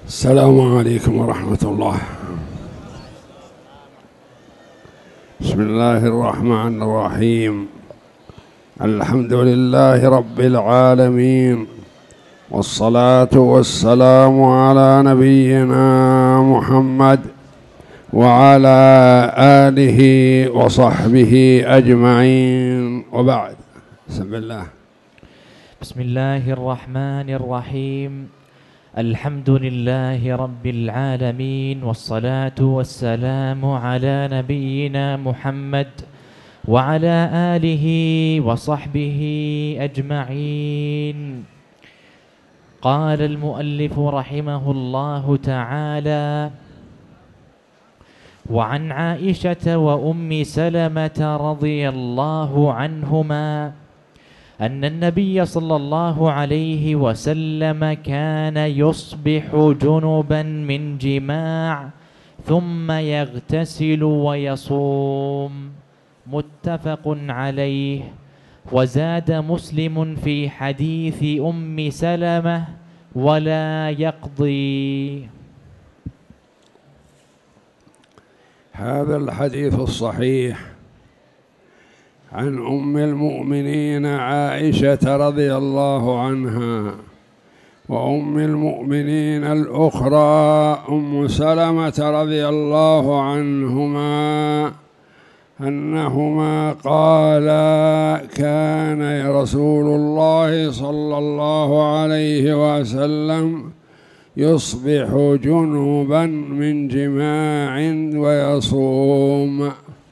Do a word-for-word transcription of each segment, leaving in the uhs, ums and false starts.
السلام عليكم ورحمة الله. بسم الله الرحمن الرحيم. الحمد لله رب العالمين، والصلاة والسلام على نبينا محمد وعلى آله وصحبه أجمعين، وبعد. بسم الله. بسم الله الرحمن الرحيم. الحمد لله رب العالمين، والصلاة والسلام على نبينا محمد وعلى آله وصحبه أجمعين. قال المؤلف رحمه الله تعالى: وعن عائشة وأم سلمة رضي الله عنهما أن النبي صلى الله عليه وسلم كان يصبح جنبا من جماع ثم يغتسل ويصوم، متفق عليه. وزاد مسلم في حديث أم سلمة: ولا يقضي. هذا الحديث الصحيح عن أم المؤمنين عائشة رضي الله عنها، وأم المؤمنين الأخرى أم سلمة رضي الله عنهما أنهما قالا: كان رسول الله صلى الله عليه وسلم يصبح جنوبا من جماع ويصوم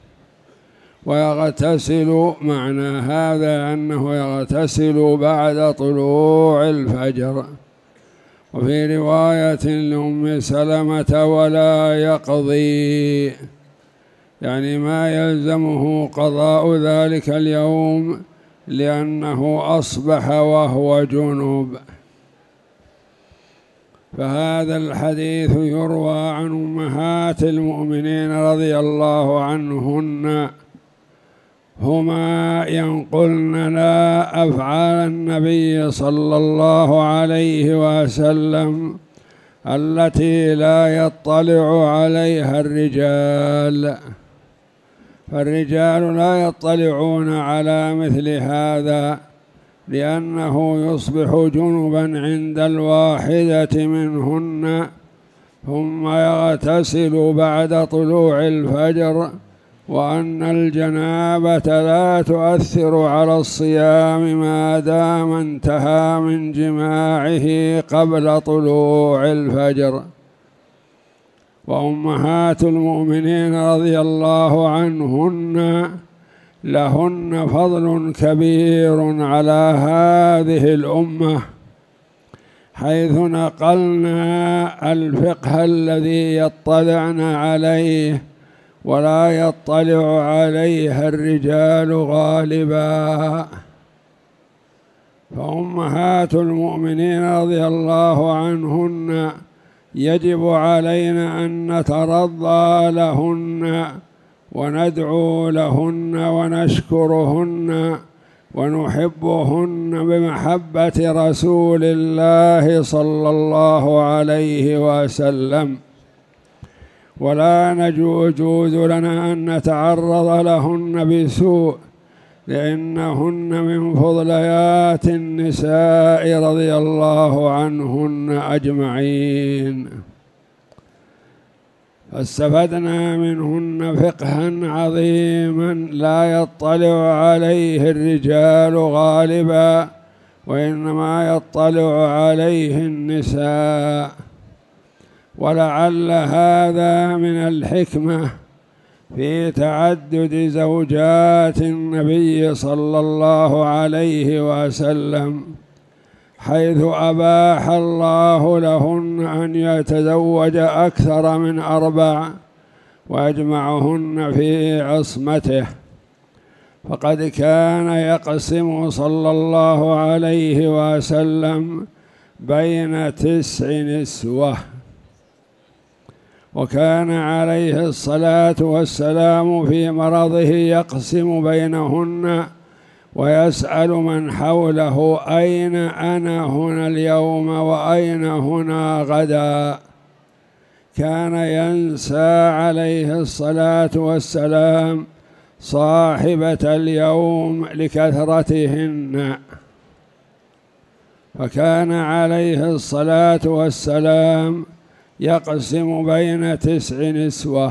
ويغتسل. معنى هذا أنه يغتسل بعد طلوع الفجر. وفي رواية لأم سلمة: ولا يقضي، يعني ما يلزمه قضاء ذلك اليوم لأنه أصبح وهو جنوب. فهذا الحديث يروى عن أمهات المؤمنين رضي الله عنهن، هما ينقلن لنا أفعال النبي صلى الله عليه وسلم التي لا يطلع عليها الرجال، فالرجال لا يطلعون على مثل هذا، لأنه يصبح جنبا عند الواحدة منهن ثم يغتسل بعد طلوع الفجر، وأن الجنابة لا تؤثر على الصيام ما دام انتهى من جماعه قبل طلوع الفجر. وأمهات المؤمنين رضي الله عنهن لهن فضل كبير على هذه الأمة، حيث نقلنا الفقه الذي يطلعن عليه ولا يطلع عليها الرجال غالبا. فأمهات المؤمنين رضي الله عنهن يجب علينا أن نترضى لهن وندعو لهن ونشكرهن ونحبهن بمحبة رسول الله صلى الله عليه وسلم، ولا يجوز لنا أن نتعرض لهن بسوء، لأنهن من فضليات النساء رضي الله عنهن أجمعين. فاستفدنا منهن فقها عظيما لا يطلع عليه الرجال غالبا، وإنما يطلع عليه النساء. ولعل هذا من الحكمة في تعدد زوجات النبي صلى الله عليه وسلم، حيث أباح الله لهن أن يتزوج أكثر من أربع ويجمعهن في عصمته. فقد كان يقسم صلى الله عليه وسلم بين تسع نسوة، وكان عليه الصلاة والسلام في مرضه يقسم بينهن ويسأل من حوله أين أنا هنا اليوم وأين هنا غدا. كان ينسى عليه الصلاة والسلام صاحبة اليوم لكثرتهن، فكان عليه الصلاة والسلام يقسم بين تسع نسوة،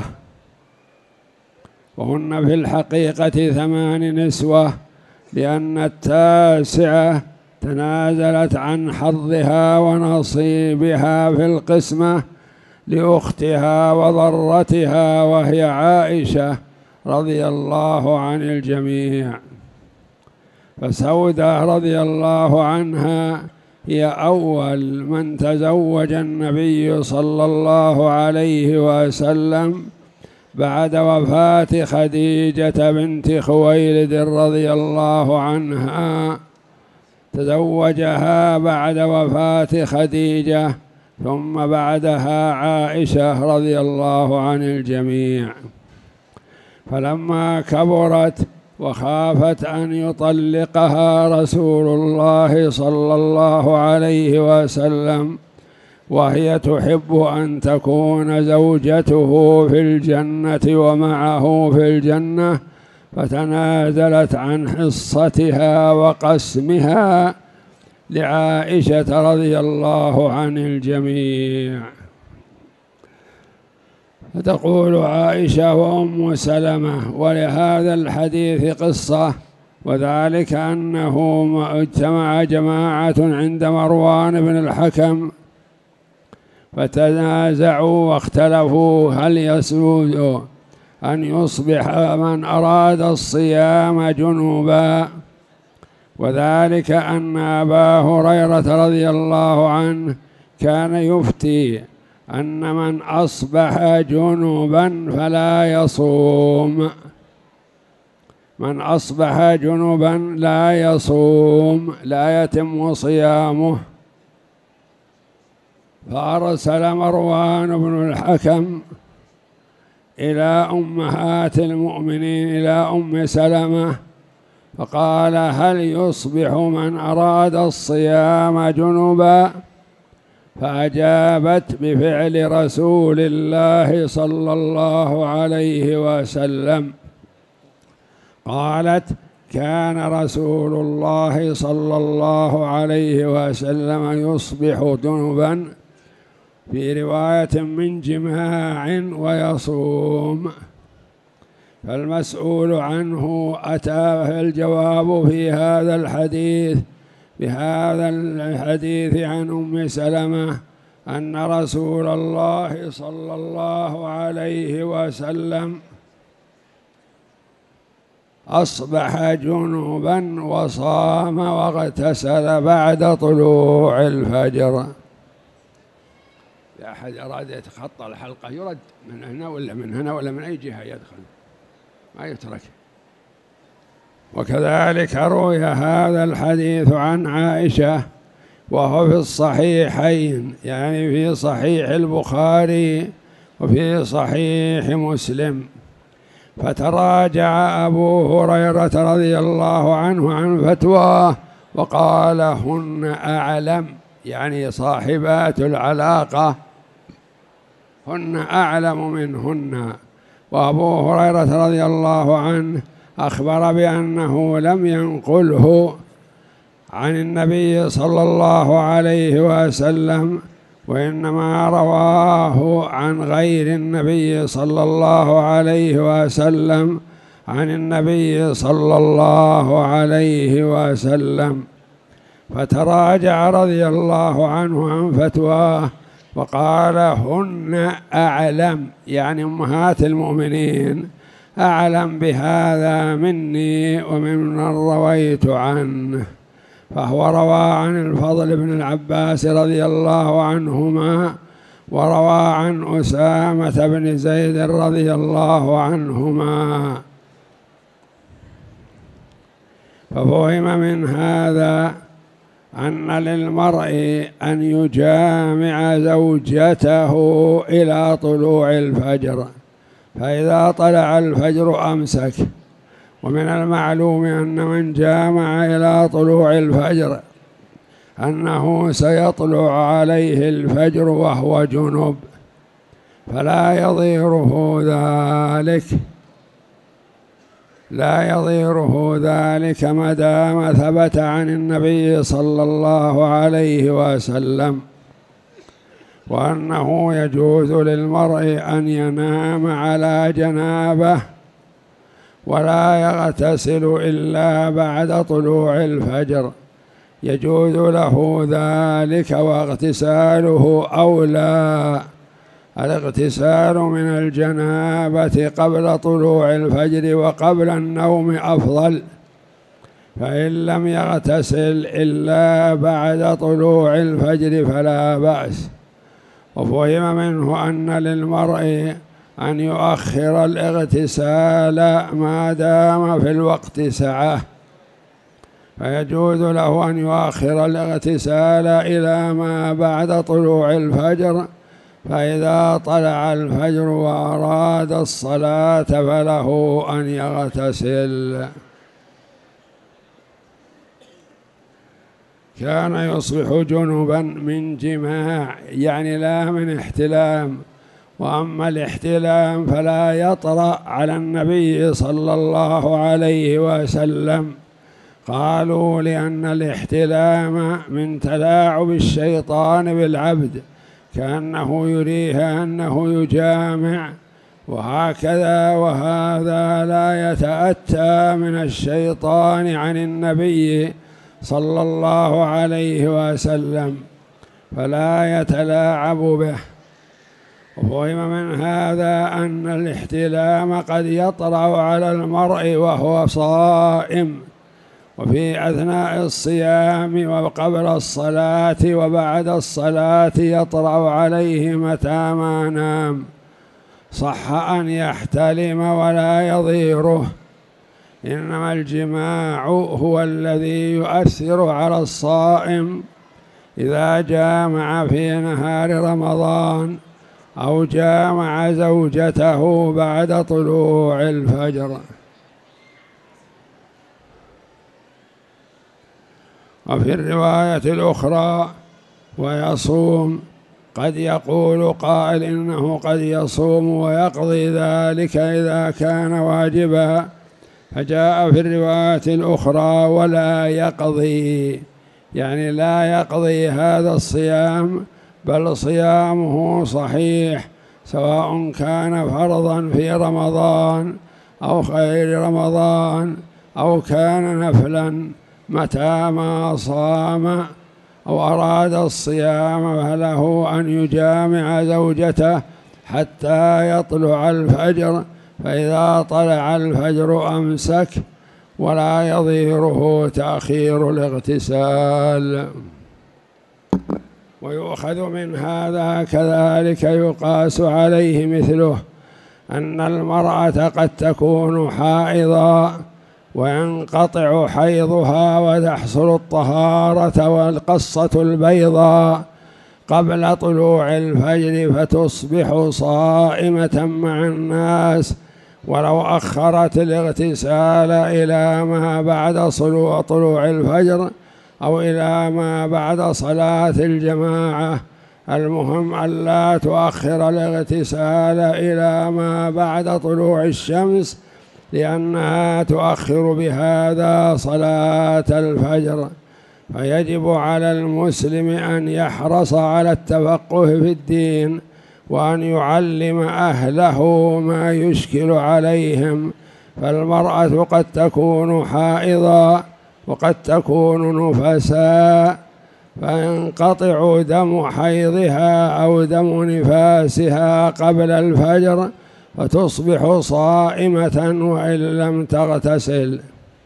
وهن في الحقيقة ثمان نسوة، لأن التاسعة تنازلت عن حظها ونصيبها في القسمة لأختها وضرتها، وهي عائشة رضي الله عن الجميع. فسودة رضي الله عنها هي أول من تزوج النبي صلى الله عليه وسلم بعد وفاة خديجة بنت خويلد رضي الله عنها. تزوجها بعد وفاة خديجة، ثم بعدها عائشة رضي الله عن الجميع. فلما كبرت وخافت أن يطلقها رسول الله صلى الله عليه وسلم وهي تحب أن تكون زوجته في الجنة ومعه في الجنة، فتنازلت عن حصتها وقسمها لعائشة رضي الله عن الجميع. فتقول عائشة وأم سلمة: ولهذا الحديث قصة، وذلك أنه اجتمع جماعة عند مروان بن الحكم فتنازعوا واختلفوا هل يسوء أن يصبح من أراد الصيام جنوبا، وذلك أن أبا هريرة رضي الله عنه كان يفتي أن من أصبح جنوبا فلا يصوم، من أصبح جنوبا لا يصوم، لا يتم صيامه. فأرسل مروان بن الحكم إلى أمهات المؤمنين إلى أم سلمة فقال: هل يصبح من أراد الصيام جنوبا؟ فأجابت بفعل رسول الله صلى الله عليه وسلم، قالت: كان رسول الله صلى الله عليه وسلم يصبح جنبا، في رواية من جماع، ويصوم. فالمسؤول عنه أتاه الجواب في هذا الحديث بهذا الحديث عن أم سلمة أن رسول الله صلى الله عليه وسلم أصبح جنوبا وصام واغتسل بعد طلوع الفجر. إذا أحد أراد يتخطى الحلقة يرد من هنا ولا من هنا ولا من أي جهة يدخل، ما يترك. وكذلك روي هذا الحديث عن عائشة وهو في الصحيحين، يعني في صحيح البخاري وفي صحيح مسلم. فتراجع أبو هريرة رضي الله عنه عن فتواه وقال: هن أعلم، يعني صاحبات العلاقة هن أعلم منهن. وأبو هريرة رضي الله عنه أخبر بأنه لم ينقله عن النبي صلى الله عليه وسلم، وإنما رواه عن غير النبي صلى الله عليه وسلم عن النبي صلى الله عليه وسلم. فتراجع رضي الله عنه عن فتواه وقال: هن أعلم، يعني أمهات المؤمنين أعلم بهذا مني وممن رويت عنه. فهو روى عن الفضل بن العباس رضي الله عنهما، وروى عن أسامة بن زيد رضي الله عنهما. ففهم من هذا أن للمرء أن يجامع زوجته إلى طلوع الفجر، فإذا طلع الفجر أمسك، ومن المعلوم أن من جامع إلى طلوع الفجر أنه سيطلع عليه الفجر وهو جنب، فلا يضيره ذلك لا يضيره ذلك ما دام ثبت عن النبي صلى الله عليه وسلم، وأنه يجوز للمرء أن ينام على جنابه ولا يغتسل إلا بعد طلوع الفجر، يجوز له ذلك، واغتساله أولى. الاغتسال من الجنابة قبل طلوع الفجر وقبل النوم أفضل، فإن لم يغتسل إلا بعد طلوع الفجر فلا بأس. وفهم منه أن للمرء أن يؤخر الاغتسال ما دام في الوقت سعة، فيجوز له أن يؤخر الاغتسال إلى ما بعد طلوع الفجر، فإذا طلع الفجر وأراد الصلاة فله أن يغتسل. كان يصبح جنبا من جماع، يعني لا من احتلام، وأما الاحتلام فلا يطرأ على النبي صلى الله عليه وسلم، قالوا لأن الاحتلام من تلاعب الشيطان بالعبد، كأنه يريه أنه يجامع، وهكذا وهذا لا يتأتى من الشيطان عن النبي صلى الله عليه وسلم، فلا يتلاعب به. وفهم من هذا أن الاحتلام قد يطرأ على المرء وهو صائم، وفي أثناء الصيام وقبل الصلاة وبعد الصلاة يطرأ عليه متى ما نام، صح أن يحتلم ولا يضيره، إنما الجماع هو الذي يؤثر على الصائم إذا جامع في نهار رمضان أو جامع زوجته بعد طلوع الفجر. وفي الرواية الأخرى ويصوم، قد يقول قائل إنه قد يصوم ويقضي ذلك إذا كان واجبا، فجاء في الرواية الأخرى ولا يقضي، يعني لا يقضي هذا الصيام، بل صيامه صحيح سواء كان فرضا في رمضان أو غير رمضان أو كان نفلا، متى ما صام أو أراد الصيام فله أن يجامع زوجته حتى يطلع الفجر، فإذا طلع الفجر أمسك، ولا يضيره تأخير الاغتسال. ويؤخذ من هذا كذلك يقاس عليه مثله أن المرأة قد تكون حائضا وينقطع حيضها وتحصل الطهارة والقصة البيضاء قبل طلوع الفجر، فتصبح صائمة مع الناس، ولو أخرت الاغتسال إلى ما بعد طلوع الفجر أو إلى ما بعد صلاة الجماعة، المهم أن لا تؤخر الاغتسال إلى ما بعد طلوع الشمس، لأنها تؤخر بهذا صلاة الفجر. فيجب على المسلم أن يحرص على التفقه في الدين، وأن يعلم أهله ما يشكل عليهم، فالمرأة قد تكون حائضا وقد تكون نفساء، فينقطع دم حيضها أو دم نفاسها قبل الفجر، فتصبح صائمة وإن لم تغتسل.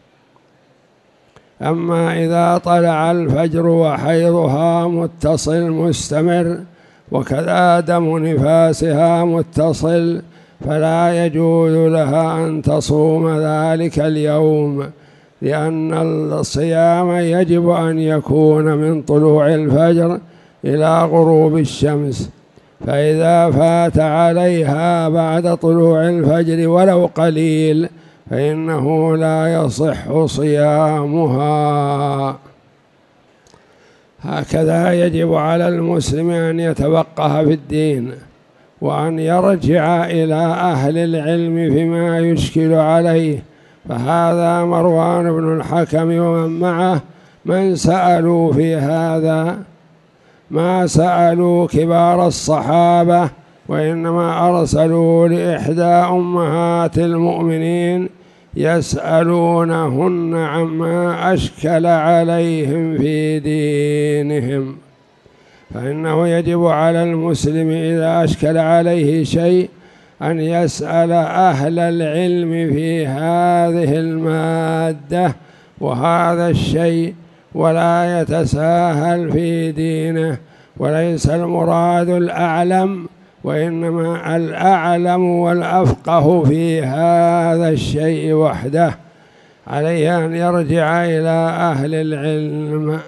أما إذا طلع الفجر وحيضها متصل مستمر وكذا دم نفاسها متصل، فلا يجوز لها أن تصوم ذلك اليوم، لأن الصيام يجب أن يكون من طلوع الفجر إلى غروب الشمس، فإذا فات عليها بعد طلوع الفجر ولو قليل فإنه لا يصح صيامها. هكذا يجب على المسلم أن يتفقه في الدين، وأن يرجع إلى أهل العلم فيما يشكل عليه. فهذا مروان بن الحكم ومن معه من سألوا في هذا ما سألوا كبار الصحابة، وإنما أرسلوا لإحدى أمهات المؤمنين يسألونهن عما أشكل عليهم في دينهم. فإنه يجب على المسلم إذا أشكل عليه شيء أن يسأل أهل العلم في هذه المادة وهذا الشيء، ولا يتساهل في دينه. وليس المراد الأعلم، وإنما الأعلم والأفقه في هذا الشيء وحده. عليه أن يرجع إلى أهل العلم.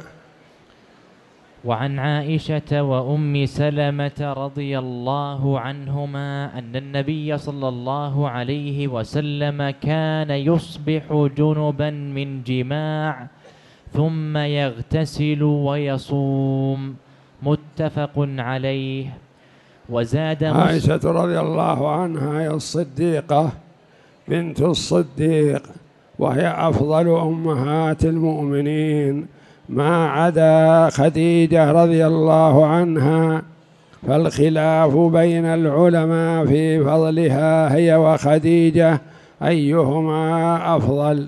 وعن عائشة وأم سلمة رضي الله عنهما أن النبي صلى الله عليه وسلم كان يصبح جنبا من جماع ثم يغتسل ويصوم، متفق عليه. وزاد عائشة رضي الله عنها هي الصديقة بنت الصديق، وهي أفضل أمهات المؤمنين ما عدا خديجة رضي الله عنها، فالخلاف بين العلماء في فضلها هي وخديجة أيهما أفضل.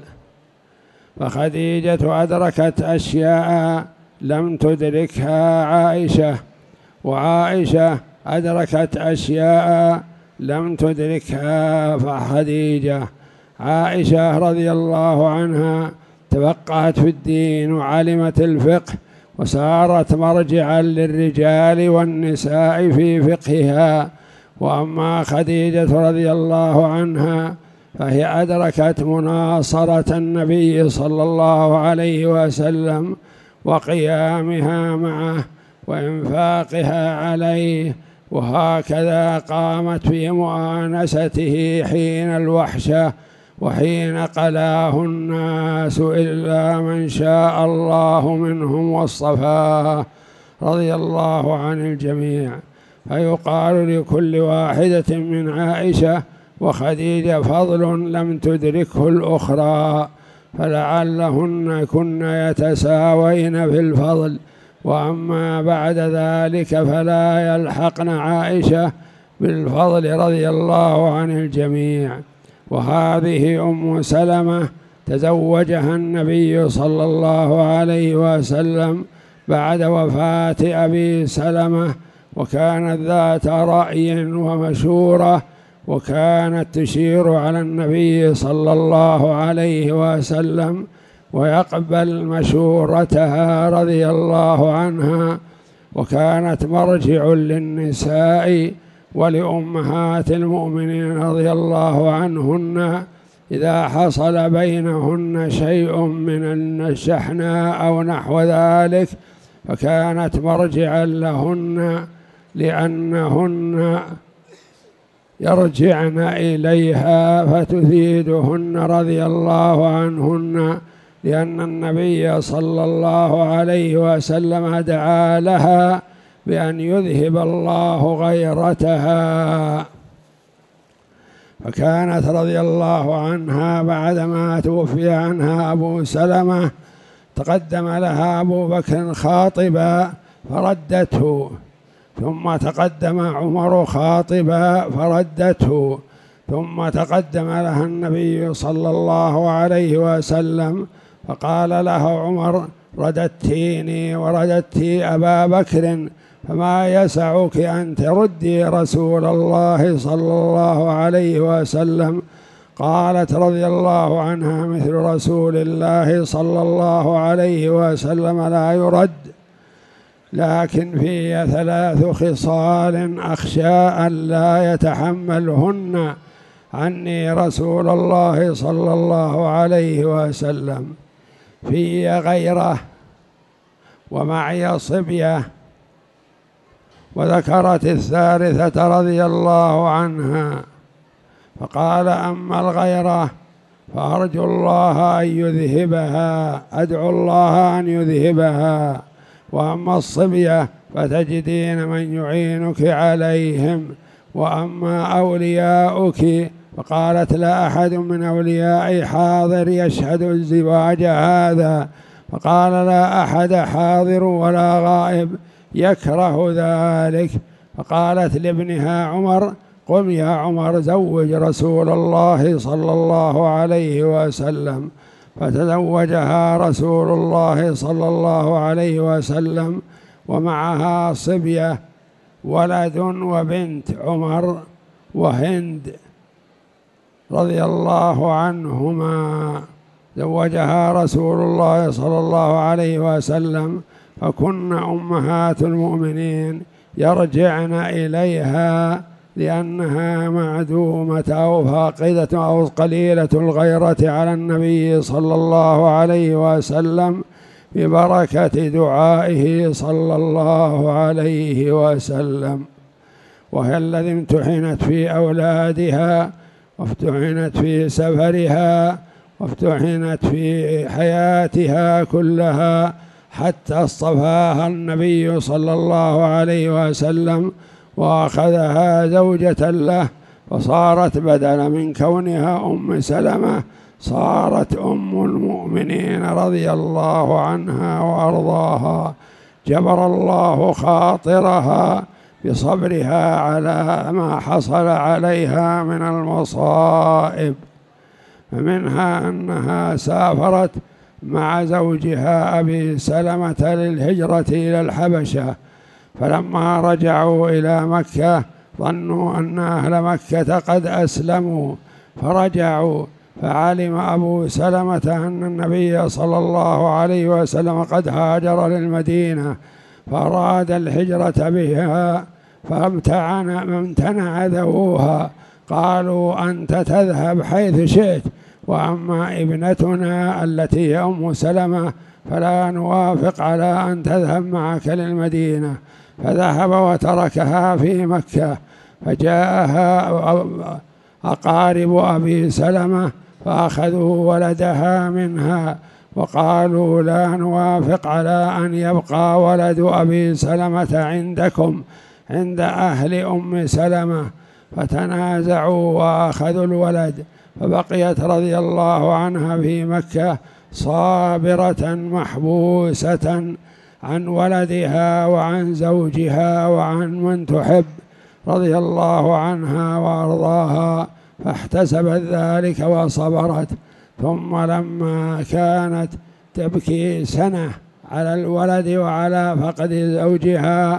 فخديجة أدركت أشياء لم تدركها عائشة، وعائشة أدركت أشياء لم تدركها فخديجة. عائشة رضي الله عنها تفقهت في الدين وعلمت الفقه، وصارت مرجعا للرجال والنساء في فقهها. وأما خديجة رضي الله عنها فهي أدركت مناصرة النبي صلى الله عليه وسلم وقيامها معه وإنفاقها عليه، وهكذا قامت في مؤانسته حين الوحشة وحين قلاه الناس إلا من شاء الله منهم واصطفاه، رضي الله عن الجميع. فيقال لكل واحدة من عائشة وخديجة فضل لم تدركه الأخرى، فلعلهن كن يتساوين في الفضل. وأما بعد ذلك فلا يلحقن عائشة بالفضل رضي الله عن الجميع. وهذه أم سلمة تزوجها النبي صلى الله عليه وسلم بعد وفاة أبي سلمة، وكانت ذات رأي ومشورة، وكانت تشير على النبي صلى الله عليه وسلم ويقبل مشورتها رضي الله عنها، وكانت مرجع للنساء ولأمهات المؤمنين رضي الله عنهن إذا حصل بينهن شيء من الشحناء أو نحو ذلك، فكانت مرجعا لهن لأنهن يرجعن إليها فتفيدهن رضي الله عنهن، لأن النبي صلى الله عليه وسلم دعا لها بأن يذهب الله غيرتها. فكانت رضي الله عنها بعدما توفي عنها أبو سلمة تقدم لها أبو بكر خاطبا فردته، ثم تقدم عمر خاطبا فردته، ثم تقدم لها النبي صلى الله عليه وسلم فقال له عمر: رددتيني ورددتي أبا بكر، فما يسعك أن تردي رسول الله صلى الله عليه وسلم؟ قالت رضي الله عنها: مثل رسول الله صلى الله عليه وسلم لا يرد، لكن في ثلاث خصال أخشى أن لا يتحملهن عني رسول الله صلى الله عليه وسلم: في غيره ومعي صبية. وذكرت الثالثة رضي الله عنها فقال: أما الغيرة فأرجو الله أن يذهبها، أدعو الله أن يذهبها. وأما الصبية فتجدين من يعينك عليهم، وأما أولياؤك فقالت لا أحد من أوليائي حاضر يشهد الزواج هذا، فقال لا أحد حاضر ولا غائب يكره ذلك. فقالت لابنها عمر قم يا عمر زوج رسول الله صلى الله عليه وسلم، فتزوجها رسول الله صلى الله عليه وسلم، ومعها صبية ولد وبنت عمر وهند رضي الله عنهما، زوجها رسول الله صلى الله عليه وسلم، فكن أمهات المؤمنين يرجعن إليها لأنها معدومة أو فاقدة أو قليلة الغيرة على النبي صلى الله عليه وسلم ببركة دعائه صلى الله عليه وسلم. وهي الذي امتحنت في أولادها، وافتحنت في سفرها، وافتحنت في حياتها كلها، حتى اصطفاها النبي صلى الله عليه وسلم وأخذها زوجة له، فصارت بدلا من كونها أم سلمة صارت أم المؤمنين رضي الله عنها وأرضاها. جبر الله خاطرها بصبرها على ما حصل عليها من المصائب، فمنها أنها سافرت مع زوجها أبي سلمة للهجرة إلى الحبشة، فلما رجعوا إلى مكة ظنوا أن أهل مكة قد أسلموا، فرجعوا، فعلم أبو سلمة أن النبي صلى الله عليه وسلم قد هاجر للمدينة، فأراد الهجرة بها، فامتنع ذووها، قالوا أنت تذهب حيث شئت، وأما ابنتنا التي هي أم سلمة فلا نوافق على أن تذهب معك للمدينة. فذهب وتركها في مكة، فجاءها أقارب أبي سلمة فأخذوا ولدها منها، وقالوا لا نوافق على أن يبقى ولد أبي سلمة عندكم عند أهل أم سلمة، فتنازعوا وأخذوا الولد، فبقيت رضي الله عنها في مكة صابرة محبوسة عن ولدها وعن زوجها وعن من تحب رضي الله عنها وأرضاها، فاحتسبت ذلك وصبرت. ثم لما كانت تبكي سنة على الولد وعلى فقد زوجها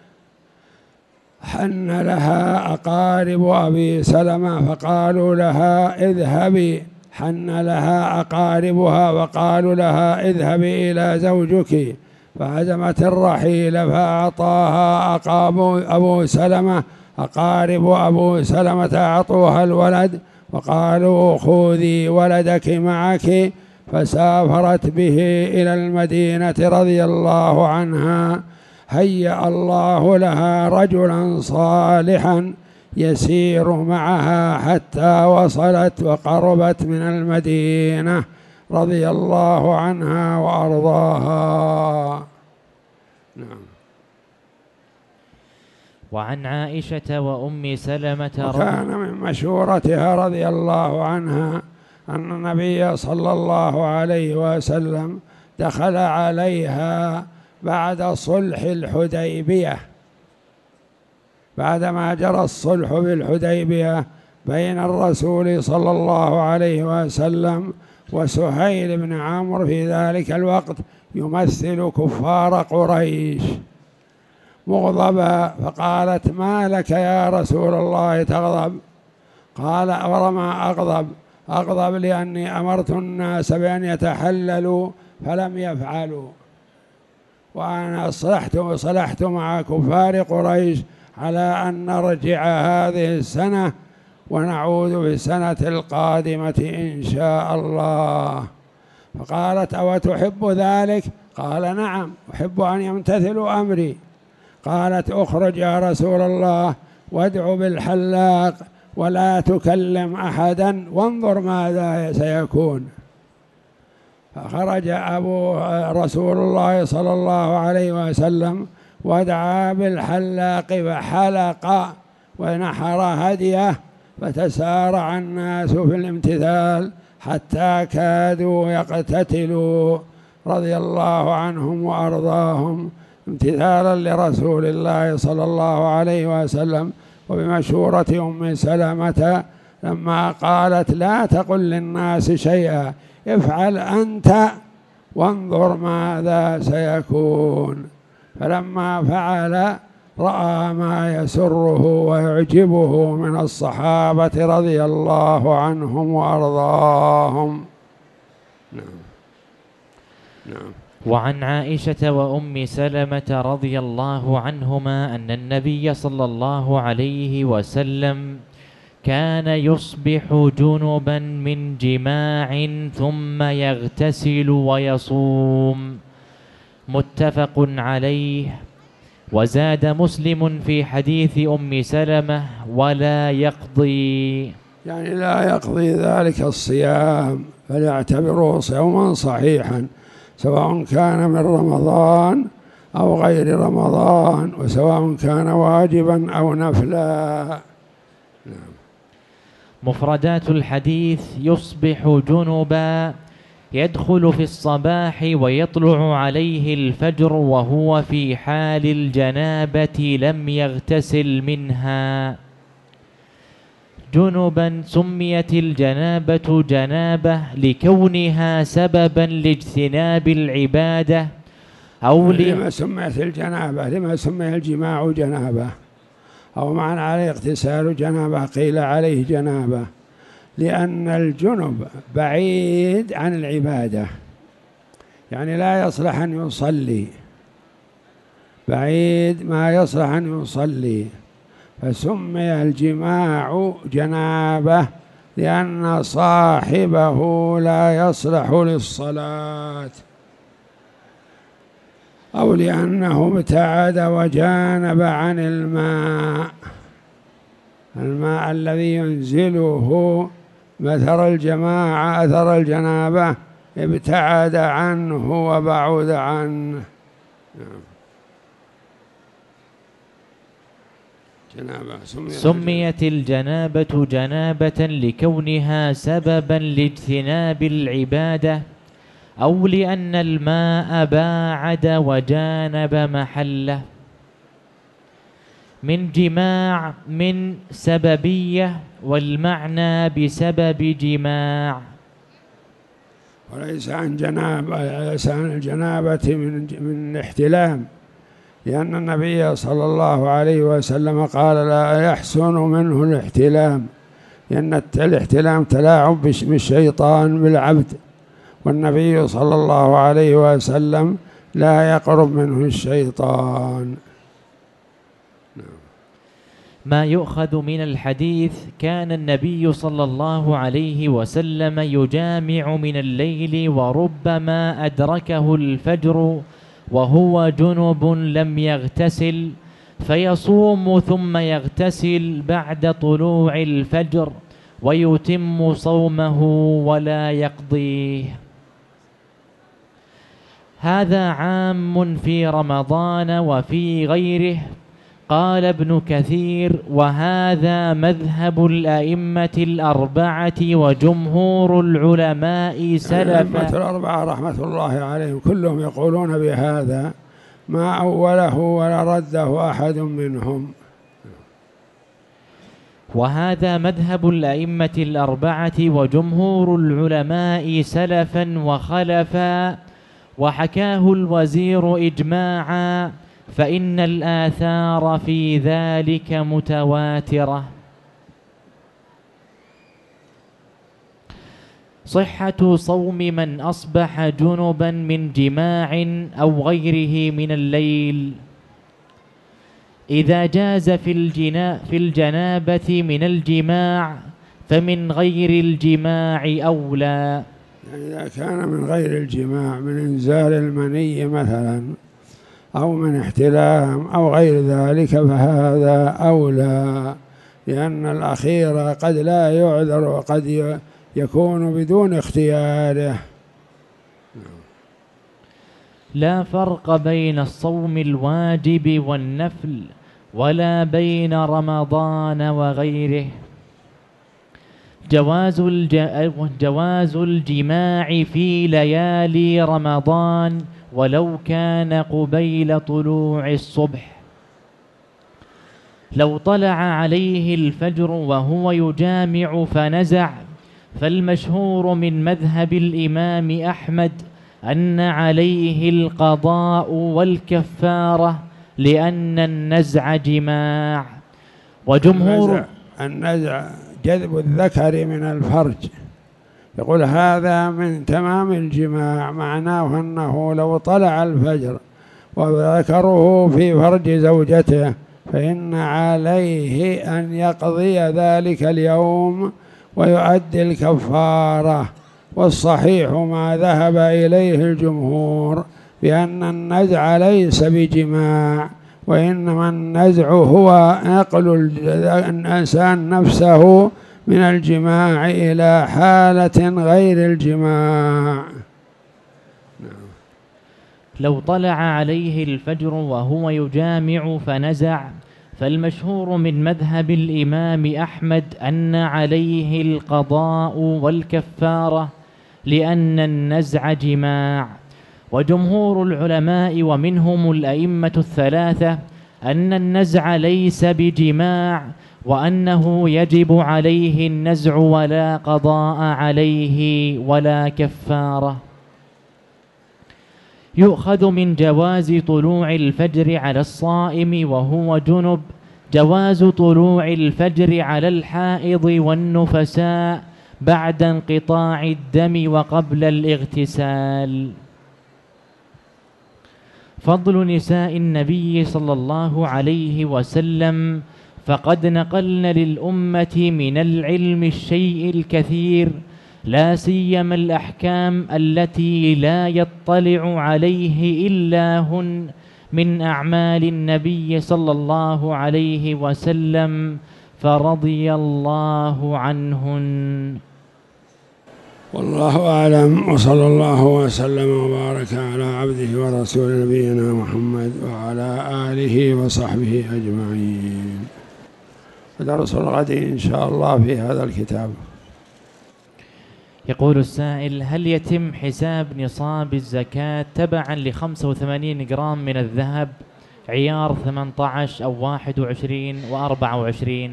حن لها أقارب أبي سلمة فقالوا لها اذهبي، حن لها أقاربها وقالوا لها اذهبي إلى زوجك، فعزمت الرحيل، فأعطاها أقاب أبو سلمة أقارب أبو سلمة أعطوها الولد وقالوا خذي ولدك معك، فسافرت به إلى المدينة رضي الله عنها. هيأ الله لها رجلا صالحا يسير معها حتى وصلت وقربت من المدينة رضي الله عنها وأرضاها. نعم. وعن عائشة وأم سلمة وكان من مشورتها رضي الله عنها أن النبي صلى الله عليه وسلم دخل عليها بعد صلح الحديبية، بعدما جرى الصلح بالحديبية بين الرسول صلى الله عليه وسلم وسهيل بن عمرو في ذلك الوقت يمثل كفار قريش، مغضبا، فقالت ما لك يا رسول الله تغضب؟ قال وما أغضب؟ أغضب لأني أمرت الناس بأن يتحللوا فلم يفعلوا، وأنا صلحت صلحت مع كفار قريش على أن نرجع هذه السنة ونعود في السنة القادمة إن شاء الله. فقالت أو تحب ذلك؟ قال نعم أحب أن يمتثلوا أمري. قالت اخرج يا رسول الله وادع بالحلاق ولا تكلم أحدا وانظر ماذا سيكون. فخرج أبو رسول الله صلى الله عليه وسلم ودعا بالحلاق فحلق ونحر هديه، فتسارع الناس في الامتثال حتى كادوا يقتتلوا رضي الله عنهم وأرضاهم امتثالا لرسول الله صلى الله عليه وسلم. وبمشورة أم سلمة لما قالت لا تقل للناس شيئا، افعل أنت وانظر ماذا سيكون. فلما فعل رأى ما يسره ويعجبه من الصحابة رضي الله عنهم وأرضاهم. نعم. نعم. وعن عائشة وأم سلمة رضي الله عنهما أن النبي صلى الله عليه وسلم كان يصبح جنبا من جماع ثم يغتسل ويصوم، متفق عليه. وزاد مسلم في حديث أم سلمة ولا يقضي، يعني لا يقضي ذلك الصيام، فليعتبره صوما صحيحا سواء كان من رمضان أو غير رمضان، وسواء كان واجبا أو نفلا. نعم. مفردات الحديث: يصبح جنبا، يدخل في الصباح ويطلع عليه الفجر وهو في حال الجنابة لم يغتسل منها. جنبا سميت الجنابة جنابة لكونها سببا لاجتناب العبادة، أو لما سميت الجنابة، لما سمي الجماع جنابة، أو معنى عليه اغتسال جنابة، قيل عليه جنابة لأن الجنب بعيد عن العبادة، يعني لا يصلح أن يصلي، بعيد ما يصلح أن يصلي، فسمي الجماع جنابة لأن صاحبه لا يصلح للصلاة، أو لأنه ابتعد وجانب عن الماء، الماء الذي ينزله مثر الجماعة أثر الجنابة ابتعد عنه وبعد عنه. جنابة. سميت الجنابة جنابة لكونها سببا لاجتناب العبادة، أو لأن الماء باعد وجانب محله. من جماع من سببية، والمعنى بسبب جماع، وليس عن جنابة، ليس عن الجنابة من من احتلام، لأن النبي صلى الله عليه وسلم قال لا يحسن منه الاحتلام، لأن الاحتلام تلاعب بالشيطان بالعبد، والنبي صلى الله عليه وسلم لا يقرب منه الشيطان. ما يؤخذ من الحديث: كان النبي صلى الله عليه وسلم يجامع من الليل وربما أدركه الفجر وهو جنب لم يغتسل، فيصوم ثم يغتسل بعد طلوع الفجر ويتم صومه ولا يقضيه. هذا عام في رمضان وفي غيره. قال ابن كثير: وهذا مذهب الأئمة الأربعة وجمهور العلماء سلفا. الأئمة الأربعة رحمة الله عليهم كلهم يقولون بهذا، ما أوله ولا رده أحد منهم. وهذا مذهب الأئمة الأربعة وجمهور العلماء سلفا وخلفا، وحكاه الوزير إجماعا، فإن الآثار في ذلك متواترة. صحة صوم من أصبح جنبا من جماع أو غيره من الليل: إذا جاز في الجنا في الجنابة من الجماع فمن غير الجماع أولى. يعني إذا كان من غير الجماع، من إنزال المني مثلا أو من احتلام أو غير ذلك، فهذا أولى، لأن الأخير قد لا يعذر وقد يكون بدون اختياره. لا فرق بين الصوم الواجب والنفل ولا بين رمضان وغيره. جواز, الج... جواز الجماع في ليالي رمضان ولو كان قبيل طلوع الصبح. لو طلع عليه الفجر وهو يجامع فنزع، فالمشهور من مذهب الإمام أحمد أن عليه القضاء والكفارة لأن النزع جماع. وجمهور النزع, النزع جذب الذكر من الفرج، يقول هذا من تمام الجماع، معناه أنه لو طلع الفجر وذكره في فرج زوجته فإن عليه أن يقضي ذلك اليوم ويؤدي الكفارة. والصحيح ما ذهب إليه الجمهور بأن النزع ليس بجماع، وإنما النزع هو نقل الإنسان نفسه من الجماع إلى حالة غير الجماع. لو طلع عليه الفجر وهو يجامع فنزع، فالمشهور من مذهب الإمام أحمد أن عليه القضاء والكفارة لأن النزع جماع. وجمهور العلماء ومنهم الأئمة الثلاثة أن النزع ليس بجماع، وأنه يجب عليه النزع ولا قضاء عليه ولا كفارة. يؤخذ من جواز طلوع الفجر على الصائم وهو جنب جواز طلوع الفجر على الحائض والنفساء بعد انقطاع الدم وقبل الاغتسال. فضل نساء النبي صلى الله عليه وسلم، فقد نقلن للأمة من العلم الشيء الكثير، لا سيما الأحكام التي لا يطلع عليه إلا هن من أعمال النبي صلى الله عليه وسلم، فرضي الله عنهن. والله أعلم، وصلى الله وسلم وبارك على عبده ورسول نبينا محمد وعلى آله وصحبه أجمعين. ودرس الغد إن شاء الله في هذا الكتاب. يقول السائل: هل يتم حساب نصاب الزكاة تبعا لخمسة وثمانين جرام من الذهب عيار ثمانية عشر أو واحد وعشرين وأربعة وعشرين؟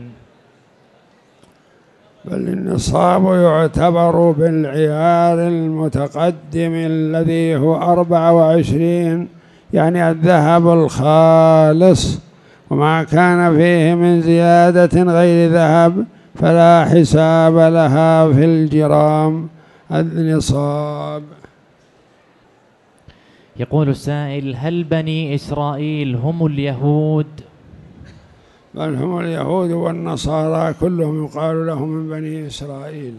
بل النصاب يعتبر بالعيار المتقدم الذي هو أربعة وعشرين، يعني الذهب الخالص، وما كان فيه من زيادة غير ذهب فلا حساب لها في الجرام النصاب. يقول السائل: هل بني إسرائيل هم اليهود؟ بل هم اليهود والنصارى كلهم يقال لهم من بني إسرائيل.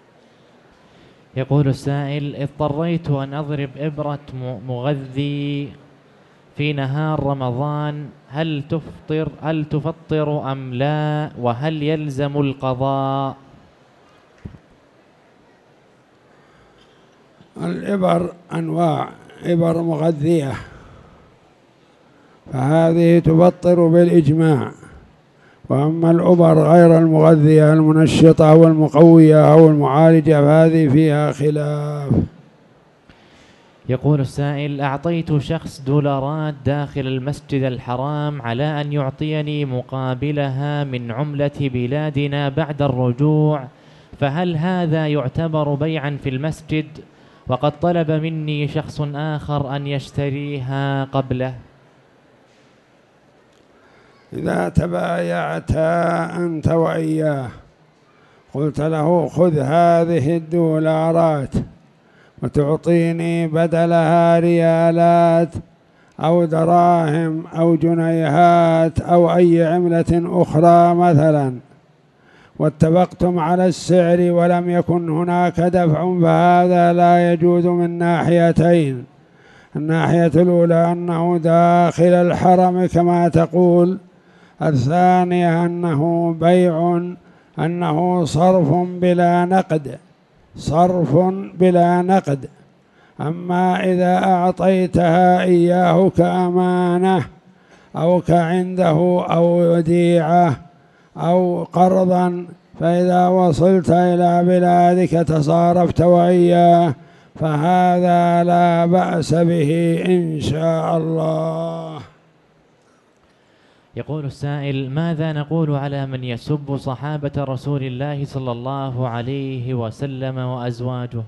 يقول السائل: اضطريت أن أضرب إبرة مغذي في نهار رمضان، هل تفطر هل تفطر أم لا؟ وهل يلزم القضاء؟ الإبر أنواع، إبر مغذية فهذه تفطر بالإجماع، وأما الأبر غير المغذية المنشطة والمقوية أو المعالجة فهذه فيها خلاف. يقول السائل: أعطيت شخص دولارات داخل المسجد الحرام على أن يعطيني مقابلها من عملة بلادنا بعد الرجوع، فهل هذا يعتبر بيعا في المسجد؟ وقد طلب مني شخص آخر أن يشتريها قبله. إذا تبايعتا أنت وإياه قلت له خذ هذه الدولارات وتعطيني بدلها ريالات أو دراهم أو جنيهات أو أي عملة أخرى مثلا، واتفقتم على السعر ولم يكن هناك دفع، فهذا لا يجوز من ناحيتين. الناحية الأولى أنه داخل الحرم كما تقول، الثانية أنه بيع أنه صرف بلا نقد، صرف بلا نقد. أما إذا أعطيتها إياه كأمانة أو كعنده أو وديعة أو قرضا، فإذا وصلت إلى بلادك تصارفت وإياه، فهذا لا بأس به إن شاء الله. يقول السائل: ماذا نقول على من يسب صحابة رسول الله صلى الله عليه وسلم وأزواجه؟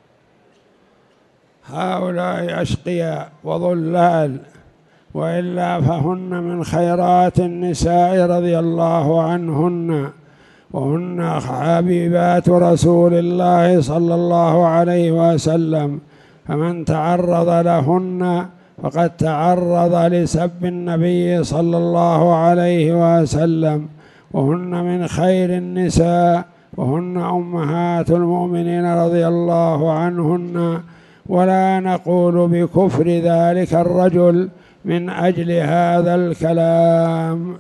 هؤلاء أشقياء وضلال، وإلا فهن من خيرات النساء رضي الله عنهن، وهن حبيبات رسول الله صلى الله عليه وسلم، فمن تعرض لهن فقد تعرض لسب النبي صلى الله عليه وسلم، وهن من خير النساء، وهن أمهات المؤمنين رضي الله عنهن، ولا نقول بكفر ذلك الرجل من أجل هذا الكلام.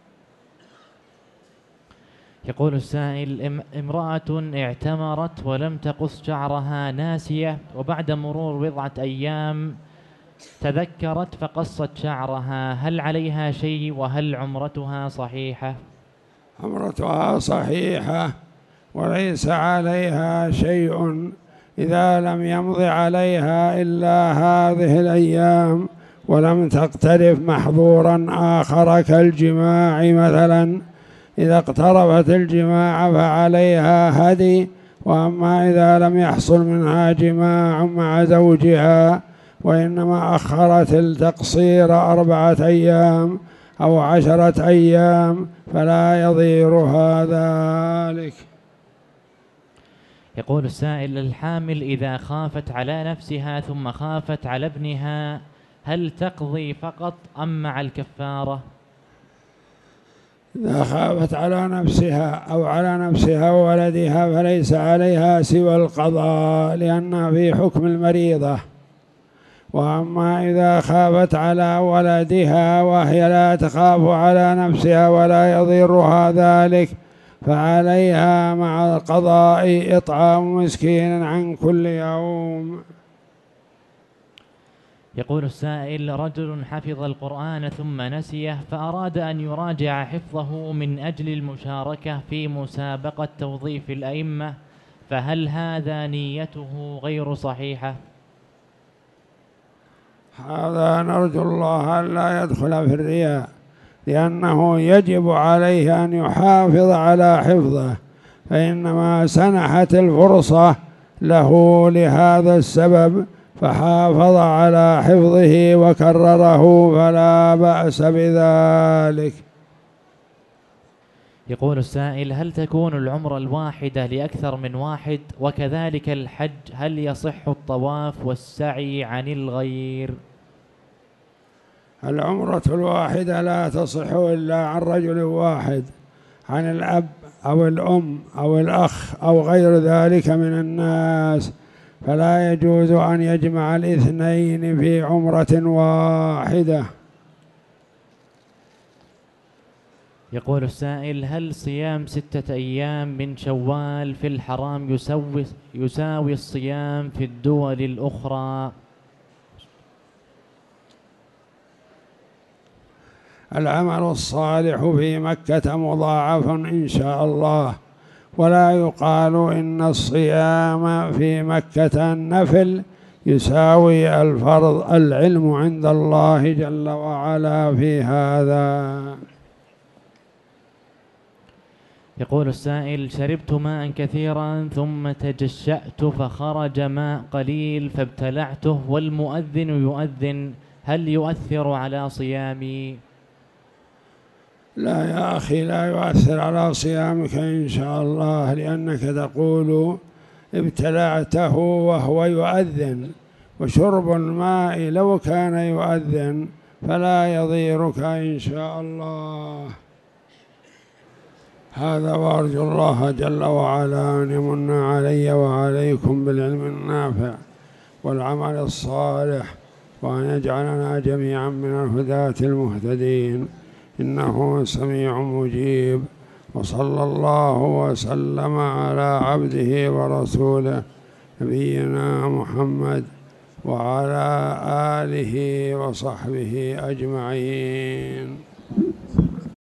يقول السائل: امرأة اعتمرت ولم تقص شعرها ناسية، وبعد مرور بضعة أيام تذكرت فقصت شعرها، هل عليها شيء وهل عمرتها صحيحة؟ عمرتها صحيحة وليس عليها شيء إذا لم يمض عليها إلا هذه الأيام ولم تقترف محظورا آخر كالجماع مثلا. إذا اقتربت الجماع فعليها هدي، وأما إذا لم يحصل منها جماع مع زوجها وإنما أخرت التقصير أربعة أيام أو عشرة أيام فلا يضيرها ذلك. يقول السائل: الحامل إذا خافت على نفسها ثم خافت على ابنها هل تقضي فقط أم مع الكفارة؟ إذا خافت على نفسها أو على نفسها وولدها فليس عليها سوى القضاء لأنها في حكم المريضة. وأما إذا خافت على ولدها وهي لا تخاف على نفسها ولا يضيرها ذلك فعليها مع القضاء إطعام مسكين عن كل يوم. يقول السائل: رجل حفظ القرآن ثم نسيه فأراد أن يراجع حفظه من أجل المشاركة في مسابقة توظيف الأئمة، فهل هذا نيته غير صحيحة؟ هذا نرجو الله أن لا يدخل في الرياء، لأنه يجب عليه أن يحافظ على حفظه، فإنما سنحت الفرصة له لهذا السبب فحافظ على حفظه وكرره، فلا بأس بذلك. يقول السائل: هل تكون العمرة الواحدة لأكثر من واحد؟ وكذلك الحج هل يصح الطواف والسعي عن الغير؟ العمرة الواحدة لا تصح إلا عن رجل واحد، عن الأب أو الأم أو الأخ أو غير ذلك من الناس، فلا يجوز أن يجمع الاثنين في عمرة واحدة. يقول السائل: هل صيام ستة أيام من شوال في الحرام يساوي يساوي الصيام في الدول الأخرى؟ العمل الصالح في مكة مضاعف إن شاء الله، ولا يقال إن الصيام في مكة النفل يساوي الفرض، العلم عند الله جل وعلا في هذا. يقول السائل: شربت ماء كثيرا ثم تجشأت فخرج ماء قليل فابتلعته والمؤذن يؤذن، هل يؤثر على صيامي؟ لا يا أخي، لا يؤثر على صيامك إن شاء الله، لأنك تقول ابتلعته وهو يؤذن، وشرب الماء لو كان يؤذن فلا يضيرك إن شاء الله. هذا، وأرجو الله جل وعلا أن يمن علي وعليكم بالعلم النافع والعمل الصالح، وأن يجعلنا جميعا من الهداة المهتدين. إنه سميع مجيب. وصلى الله وسلم على عبده ورسوله نبينا محمد وعلى آله وصحبه أجمعين.